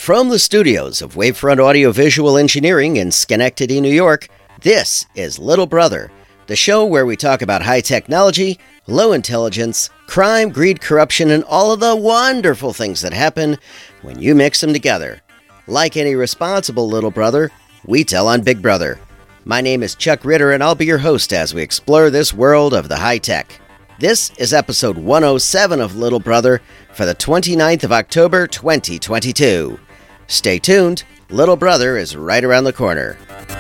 From the studios of Wavefront Audiovisual Engineering in Schenectady, New York, this is Little Brother, the show where we talk about high technology, low intelligence, crime, greed, corruption, and all of the wonderful things that happen when you mix them together. Like any responsible little brother, we tell on Big Brother. My name is Chuck Ritter, and I'll be your host as we explore this world of the high tech. This is episode 107 of Little Brother for the 29th of October, 2022. Stay tuned, Little Brother is right around the corner.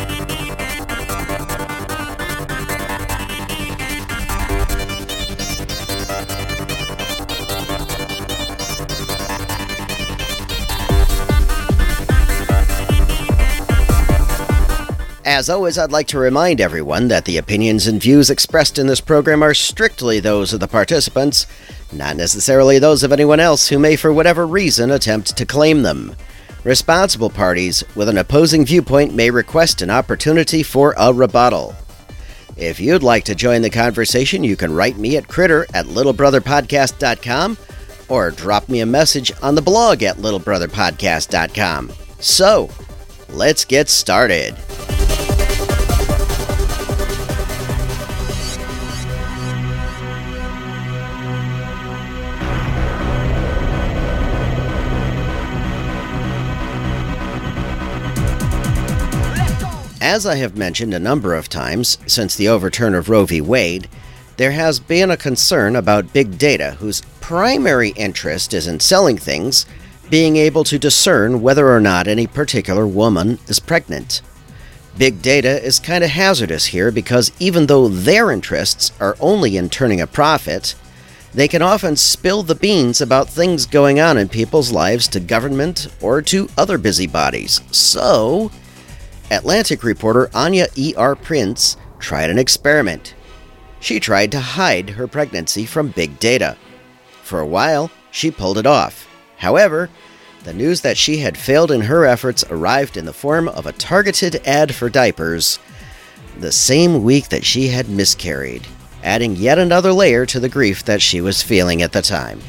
As always, I'd like to remind everyone that the opinions and views expressed in this program are strictly those of the participants, not necessarily those of anyone else who may for whatever reason attempt to claim them. Responsible parties with an opposing viewpoint may request an opportunity for a rebuttal. If you'd like to join the conversation, you can write me at critter@littlebrotherpodcast.com or drop me a message on the blog at littlebrotherpodcast.com. So, let's get started. As I have mentioned a number of times since the overturn of Roe v. Wade, there has been a concern about big data whose primary interest is in selling things, being able to discern whether or not any particular woman is pregnant. Big data is kind of hazardous here because even though their interests are only in turning a profit, they can often spill the beans about things going on in people's lives to government or to other busybodies. So, Atlantic reporter Anya E.R. Prince tried an experiment. She tried to hide her pregnancy from big data. For a while, she pulled it off. However, the news that she had failed in her efforts arrived in the form of a targeted ad for diapers the same week that she had miscarried, adding yet another layer to the grief that she was feeling at the time.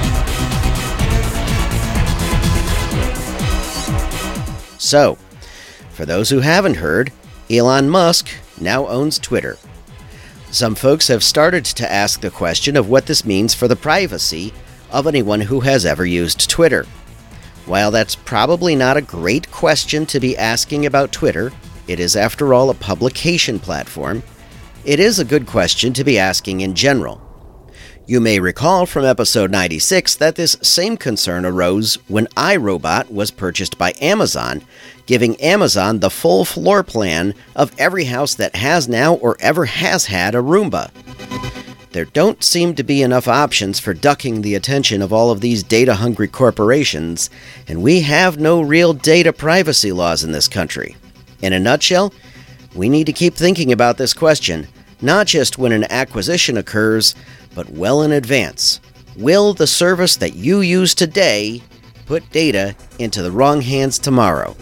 So, for those who haven't heard, Elon Musk now owns Twitter. Some folks have started to ask the question of what this means for the privacy of anyone who has ever used Twitter. While that's probably not a great question to be asking about Twitter, it is after all a publication platform, it is a good question to be asking in general. You may recall from episode 96 that this same concern arose when iRobot was purchased by Amazon, giving Amazon the full floor plan of every house that has now or ever has had a Roomba. There don't seem to be enough options for ducking the attention of all of these data-hungry corporations, and we have no real data privacy laws in this country. In a nutshell, we need to keep thinking about this question, not just when an acquisition occurs, but well in advance. Will the service that you use today put data into the wrong hands tomorrow?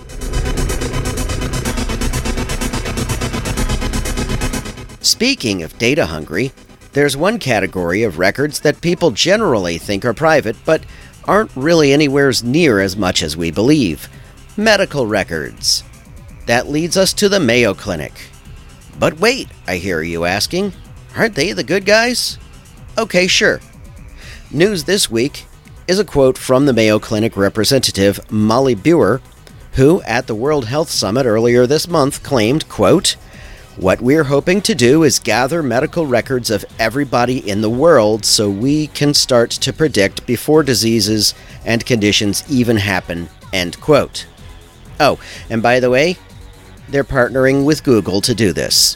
Speaking of data hungry, there's one category of records that people generally think are private, but aren't really anywhere near as much as we believe. Medical records. That leads us to the Mayo Clinic. But wait, I hear you asking, aren't they the good guys? Okay, sure. News this week is a quote from the Mayo Clinic representative Molly Buer, who at the World Health Summit earlier this month claimed, quote, "What we're hoping to do is gather medical records of everybody in the world so we can start to predict before diseases and conditions even happen," end quote. Oh, and by the way, they're partnering with Google to do this.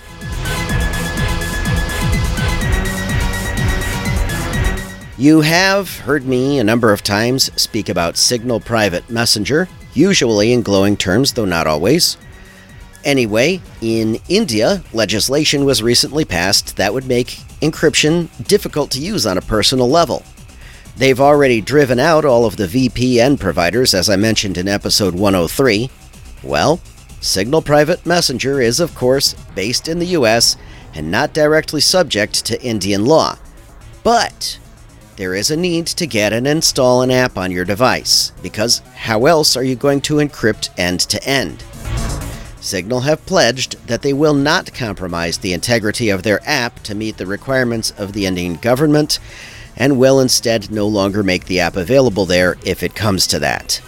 You have heard me a number of times speak about Signal Private Messenger, usually in glowing terms, though not always. Anyway, in India, legislation was recently passed that would make encryption difficult to use on a personal level. They've already driven out all of the VPN providers, as I mentioned in episode 103. Well, Signal Private Messenger is, of course, based in the US and not directly subject to Indian law. But there is a need to get and install an app on your device, because how else are you going to encrypt end-to-end? Signal have pledged that they will not compromise the integrity of their app to meet the requirements of the Indian government, and will instead no longer make the app available there if it comes to that.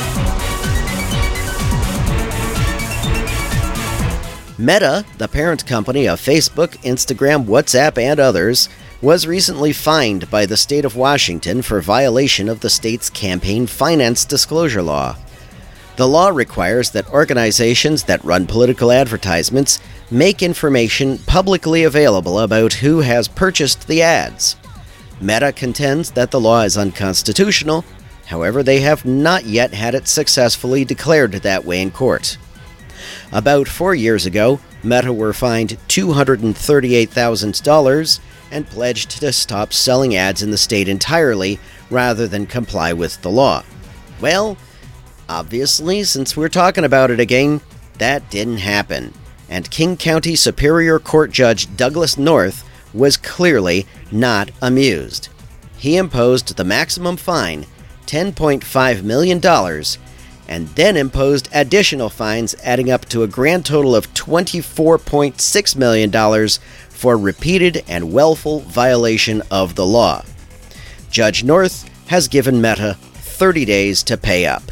Meta, the parent company of Facebook, Instagram, WhatsApp, and others, was recently fined by the state of Washington for violation of the state's campaign finance disclosure law. The law requires that organizations that run political advertisements make information publicly available about who has purchased the ads. Meta contends that the law is unconstitutional, however, they have not yet had it successfully declared that way in court. About 4 years ago, Meta were fined $238,000 and pledged to stop selling ads in the state entirely rather than comply with the law. Well, obviously, since we're talking about it again, that didn't happen, and King County Superior Court Judge Douglas North was clearly not amused. He imposed the maximum fine, $10.5 million, and then imposed additional fines adding up to a grand total of $24.6 million for repeated and willful violation of the law. Judge North has given Meta 30 days to pay up.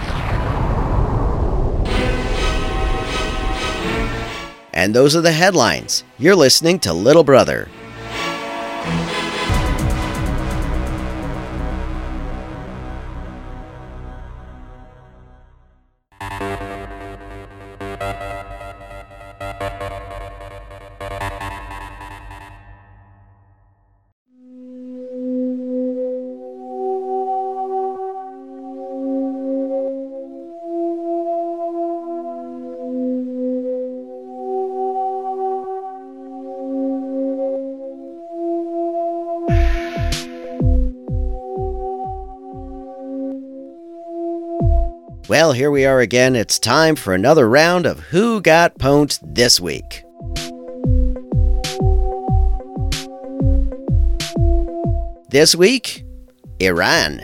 And those are the headlines. You're listening to Little Brother. Well, here we are again. It's time for another round of Who Got Pwned this week. This week, Iran.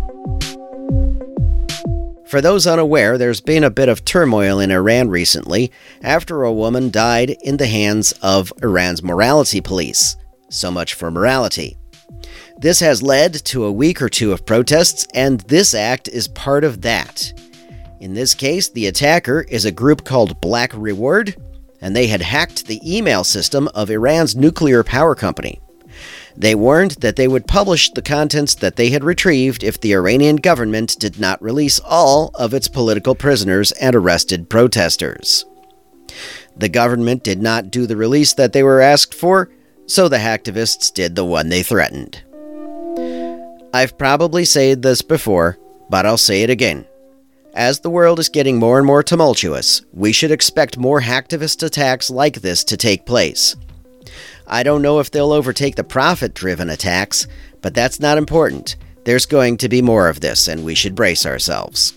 For those unaware, there's been a bit of turmoil in Iran recently after a woman died in the hands of Iran's morality police. So much for morality. This has led to a week or two of protests, and this act is part of that. In this case, the attacker is a group called Black Reward, and they had hacked the email system of Iran's nuclear power company. They warned that they would publish the contents that they had retrieved if the Iranian government did not release all of its political prisoners and arrested protesters. The government did not do the release that they were asked for, so the hacktivists did the one they threatened. I've probably said this before, but I'll say it again. As the world is getting more and more tumultuous, we should expect more hacktivist attacks like this to take place. I don't know if they'll overtake the profit-driven attacks, but that's not important. There's going to be more of this, and we should brace ourselves.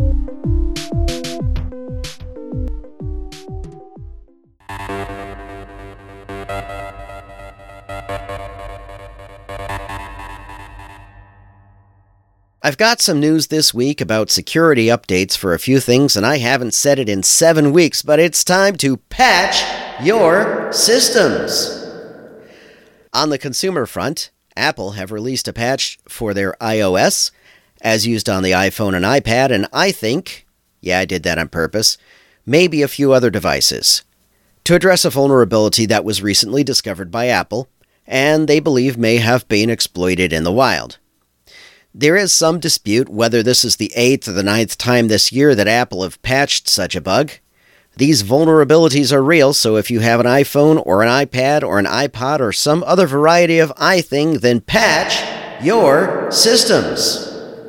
I've got some news this week about security updates for a few things, and I haven't said it in 7 weeks, but it's time to patch your systems. On the consumer front, Apple have released a patch for their iOS, as used on the iPhone and iPad, and I think, I did that on purpose, maybe a few other devices, to address a vulnerability that was recently discovered by Apple, and they believe may have been exploited in the wild. There is some dispute whether this is the 8th or the 9th time this year that Apple have patched such a bug. These vulnerabilities are real, so if you have an iPhone or an iPad or an iPod or some other variety of iThing, then patch your systems.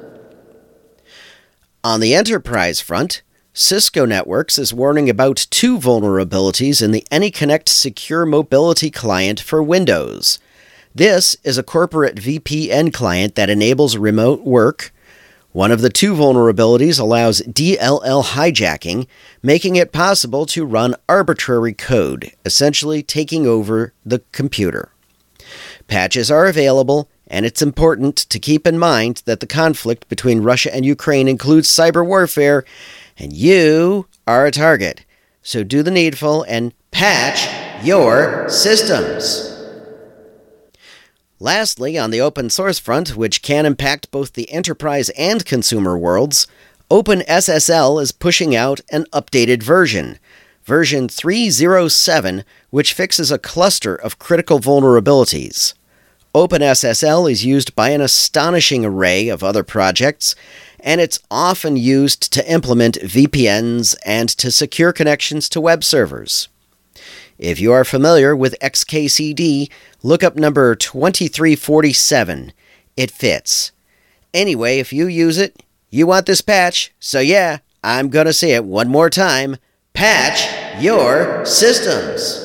On the enterprise front, Cisco Networks is warning about 2 vulnerabilities in the AnyConnect Secure Mobility Client for Windows. This is a corporate VPN client that enables remote work. One of the 2 vulnerabilities allows DLL hijacking, making it possible to run arbitrary code, essentially taking over the computer. Patches are available, And it's important to keep in mind that the conflict between Russia and Ukraine includes cyber warfare, and you are a target. So do the needful and patch your systems. Lastly, on the open source front, which can impact both the enterprise and consumer worlds, OpenSSL is pushing out an updated version 3.07, which fixes a cluster of critical vulnerabilities. OpenSSL is used by an astonishing array of other projects, and it's often used to implement VPNs and to secure connections to web servers. If you are familiar with XKCD, look up number 2347. It fits. Anyway, if you use it, you want this patch, so yeah, I'm gonna say it one more time. Patch your systems.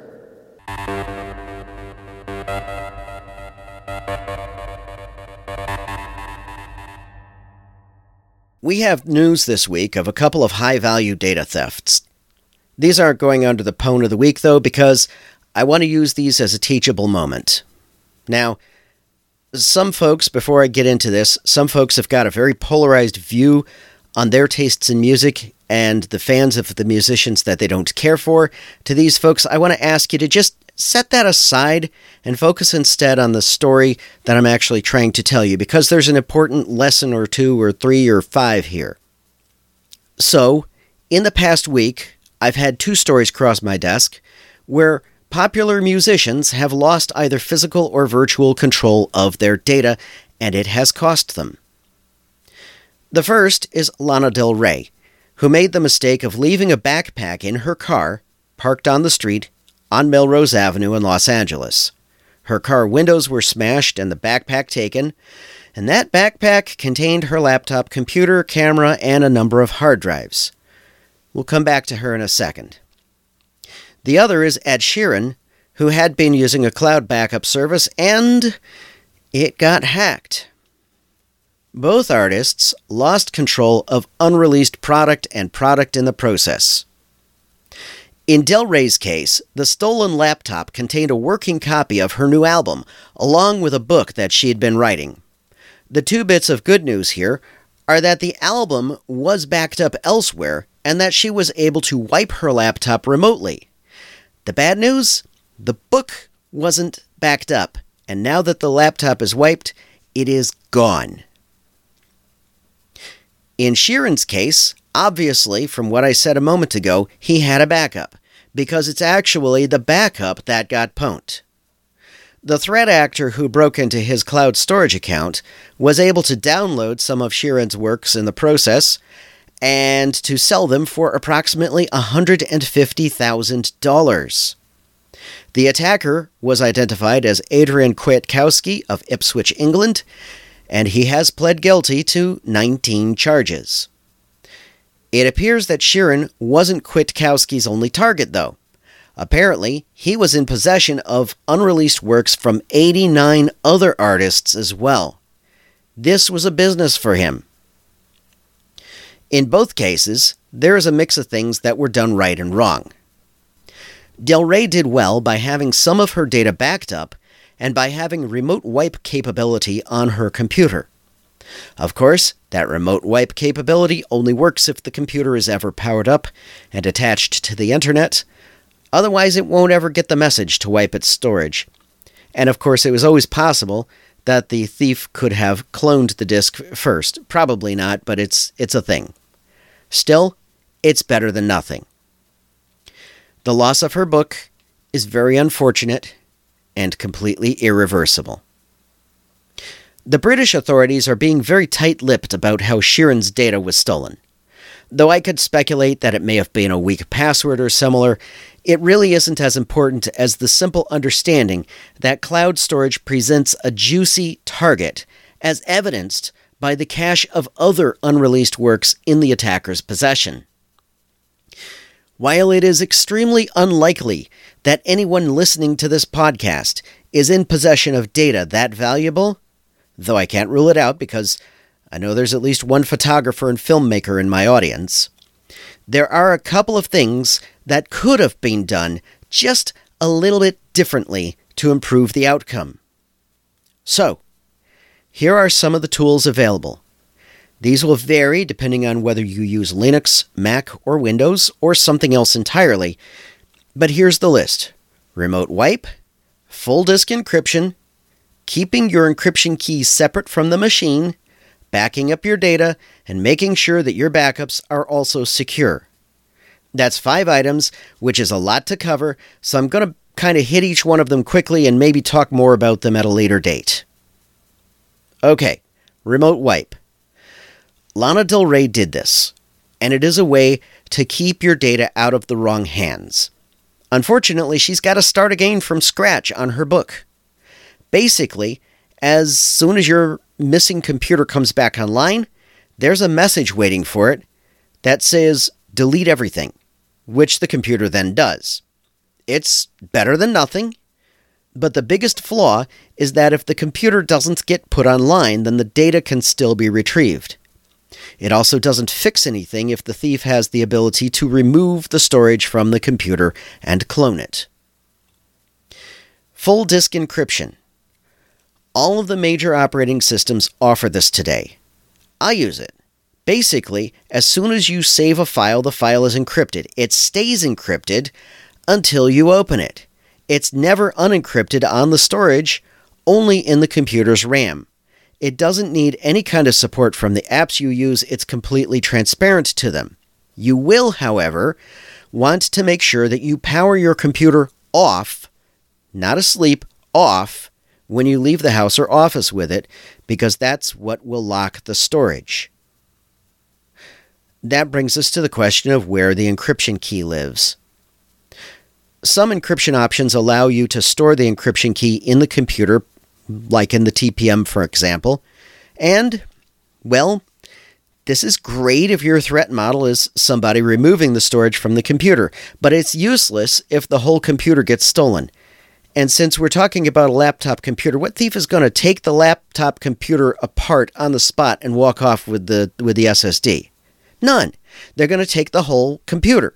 We have news this week of a couple of high-value data thefts. These aren't going under the Pwn of the Week, though, because I want to use these as a teachable moment. Now, some folks, before I get into this, some folks have got a very polarized view on their tastes in music and the fans of the musicians that they don't care for. To these folks, I want to ask you to just set that aside and focus instead on the story that I'm actually trying to tell you, because there's an important lesson or two or three or five here. So, in the past week, I've had two stories cross my desk where popular musicians have lost either physical or virtual control of their data, and it has cost them. The first is Lana Del Rey, who made the mistake of leaving a backpack in her car, parked on the street, on Melrose Avenue in Los Angeles. Her car windows were smashed and the backpack taken, and that backpack contained her laptop computer, camera, and a number of hard drives. We'll come back to her in a second. The other is Ed Sheeran, who had been using a cloud backup service, and it got hacked. Both artists lost control of unreleased product and product in the process. In Del Rey's case, the stolen laptop contained a working copy of her new album, along with a book that she had been writing. The two bits of good news here are that the album was backed up elsewhere and that she was able to wipe her laptop remotely. The bad news? The book wasn't backed up, and now that the laptop is wiped, it is gone. In Sheeran's case, obviously, from what I said a moment ago, he had a backup, because it's actually the backup that got pwned. The threat actor who broke into his cloud storage account was able to download some of Sheeran's works in the process and to sell them for approximately $150,000. The attacker was identified as Adrian Kwiatkowski of Ipswich, England, and he has pled guilty to 19 charges. It appears that Sheeran wasn't Kwiatkowski's only target, though. Apparently, he was in possession of unreleased works from 89 other artists as well. This was a business for him. In both cases, there is a mix of things that were done right and wrong. Del Rey did well by having some of her data backed up and by having remote wipe capability on her computer. Of course, that remote wipe capability only works if the computer is ever powered up and attached to the internet. Otherwise, it won't ever get the message to wipe its storage. And of course, it was always possible that the thief could have cloned the disk first. Probably not, but it's a thing. Still, it's better than nothing. The loss of her book is very unfortunate and completely irreversible. The British authorities are being very tight-lipped about how Sheeran's data was stolen. Though I could speculate that it may have been a weak password or similar, it really isn't as important as the simple understanding that cloud storage presents a juicy target, as evidenced by the cache of other unreleased works in the attacker's possession. While it is extremely unlikely that anyone listening to this podcast is in possession of data that valuable, though I can't rule it out because I know there's at least one photographer and filmmaker in my audience, there are a couple of things that could have been done just a little bit differently to improve the outcome. So, Here are some of the tools available. These will vary depending on whether you use Linux, Mac, or Windows, or something else entirely. But here's the list. Remote wipe, full disk encryption, keeping your encryption keys separate from the machine, backing up your data, and making sure that your backups are also secure. That's 5 items, which is a lot to cover, so I'm going to kind of hit each one of them quickly and maybe talk more about them at a later date. Okay, remote wipe. Lana Del Rey did this, and it is a way to keep your data out of the wrong hands. Unfortunately, she's got to start again from scratch on her book. Basically, as soon as your missing computer comes back online, there's a message waiting for it that says, delete everything, which the computer then does. It's better than nothing, but the biggest flaw is that if the computer doesn't get put online, then the data can still be retrieved. It also doesn't fix anything if the thief has the ability to remove the storage from the computer and clone it. Full disk encryption. All of the major operating systems offer this today. I use it. Basically, as soon as you save a file, the file is encrypted. It stays encrypted until you open it. It's never unencrypted on the storage, only in the computer's RAM. It doesn't need any kind of support from the apps you use. It's completely transparent to them. You will, however, want to make sure that you power your computer off, not asleep, off, when you leave the house or office with it, because that's what will lock the storage. That brings us to the question of where the encryption key lives. Some encryption options allow you to store the encryption key in the computer, like in the TPM, for example. And, well, this is great if your threat model is somebody removing the storage from the computer, but it's useless if the whole computer gets stolen. And since we're talking about a laptop computer, what thief is going to take the laptop computer apart on the spot and walk off with the SSD? None. They're going to take the whole computer.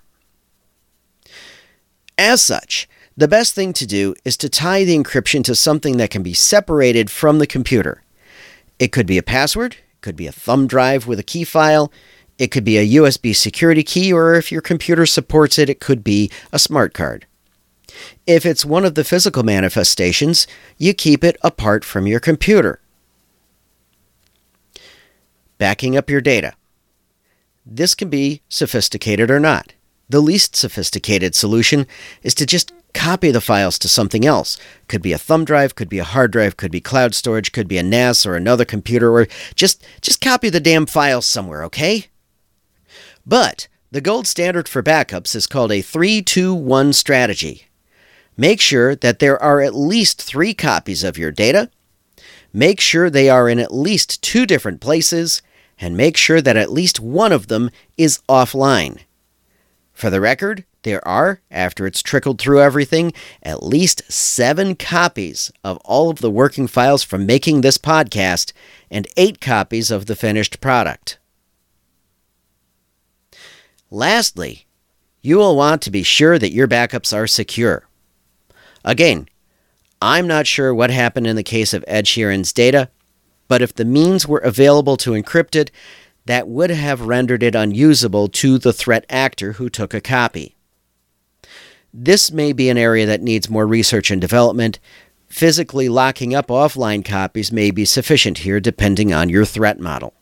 As such, the best thing to do is to tie the encryption to something that can be separated from the computer. It could be a password, it could be a thumb drive with a key file, it could be a USB security key, or if your computer supports it, it could be a smart card. If it's one of the physical manifestations, you keep it apart from your computer. Backing up your data. This can be sophisticated or not. The least sophisticated solution is to just copy the files to something else. Could be a thumb drive, could be a hard drive, could be cloud storage, could be a NAS or another computer, or just copy the damn files somewhere, okay? But the gold standard for backups is called a 3-2-1 strategy. Make sure that there are at least 3 copies of your data. Make sure they are in at least 2 different places, and make sure that at least one of them is offline. For the record, there are, after it's trickled through everything, at least 7 copies of all of the working files from making this podcast and 8 copies of the finished product. Lastly, you will want to be sure that your backups are secure. Again, I'm not sure what happened in the case of Ed Sheeran's data, but if the means were available to encrypt it, that would have rendered it unusable to the threat actor who took a copy. This may be an area that needs more research and development. Physically locking up offline copies may be sufficient here, depending on your threat model.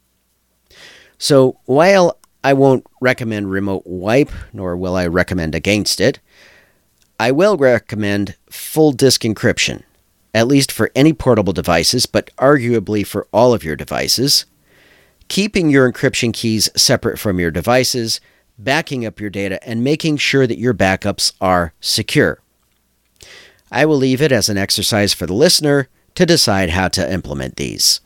So, while I won't recommend remote wipe, nor will I recommend against it, I will recommend full disk encryption, at least for any portable devices, but arguably for all of your devices. Keeping your encryption keys separate from your devices, backing up your data, and making sure that your backups are secure. I will leave it as an exercise for the listener to decide how to implement these.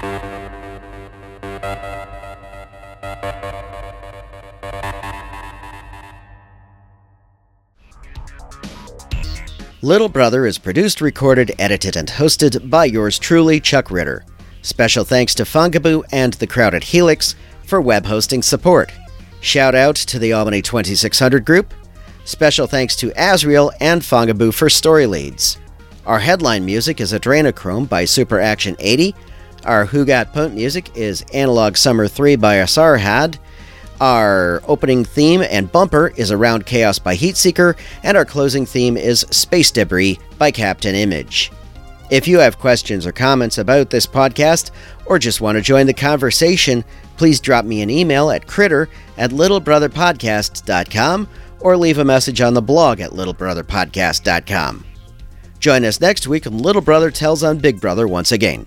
Little Brother is produced, recorded, edited, and hosted by yours truly, Chuck Ritter. Special thanks to Fungaboo and the crowd at Helix for web hosting support. Shout out to the Albany 2600 group. Special thanks to Azriel and Fungaboo for story leads. Our headline music is Adrenochrome by Super Action 80. Our Who Got Punked music is Analog Summer 3 by Asarhad. Our opening theme and bumper is Around Chaos by Heatseeker, and our closing theme is Space Debris by Captain Image. If you have questions or comments about this podcast, or just want to join the conversation, please drop me an email at critter@littlebrotherpodcast.com or leave a message on the blog at littlebrotherpodcast.com. Join us next week when Little Brother tells on Big Brother once again.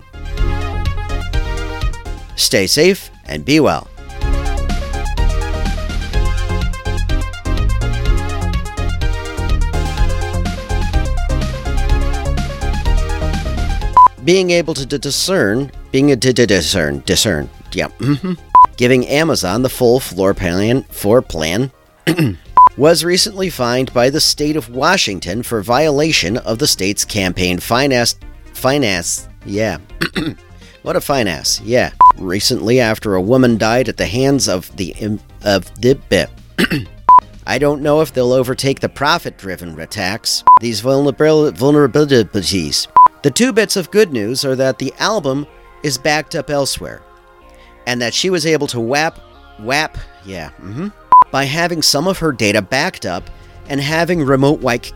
Stay safe and be well. Being able to discern, giving Amazon the full floor plan was recently fined by the state of Washington for violation of the state's campaign finance. What a finance. Yeah. Recently, after a woman died at the hands of the I don't know if they'll overtake the profit-driven attacks. These vulnerabilities. The two bits of good news are that the album is backed up elsewhere, and that she was able to by having some of her data backed up and having remote wipe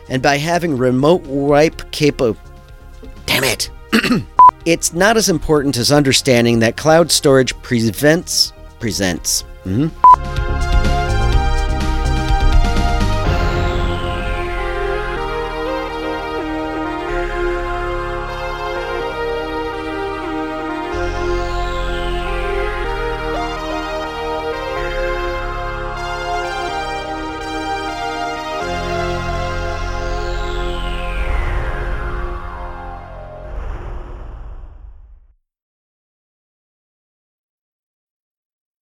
capable. Damn it! It's not as important as understanding that cloud storage presents.